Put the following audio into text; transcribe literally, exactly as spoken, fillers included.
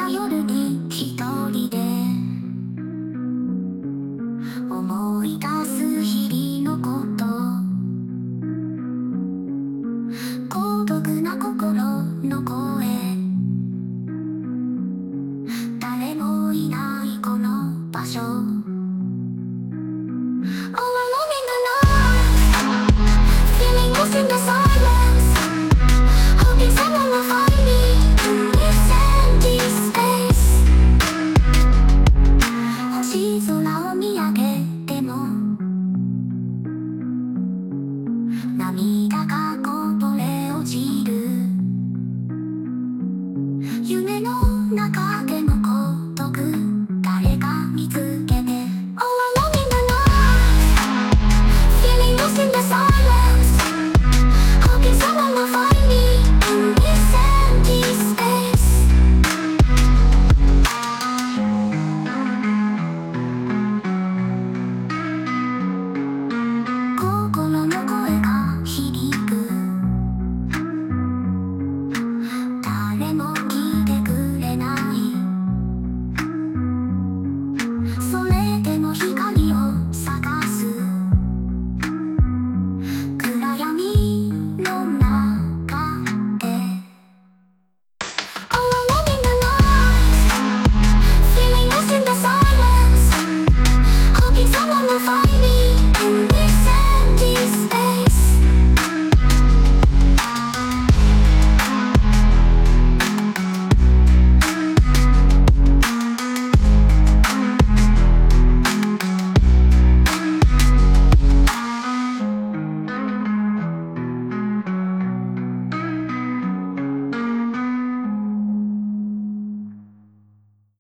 な夜に一人で思い出す日々のこと孤独な心の声誰もいないこの場所 All alone in the night Feeling lost in the silence Hoping someone will find me in this empty space 星空を見上げても涙が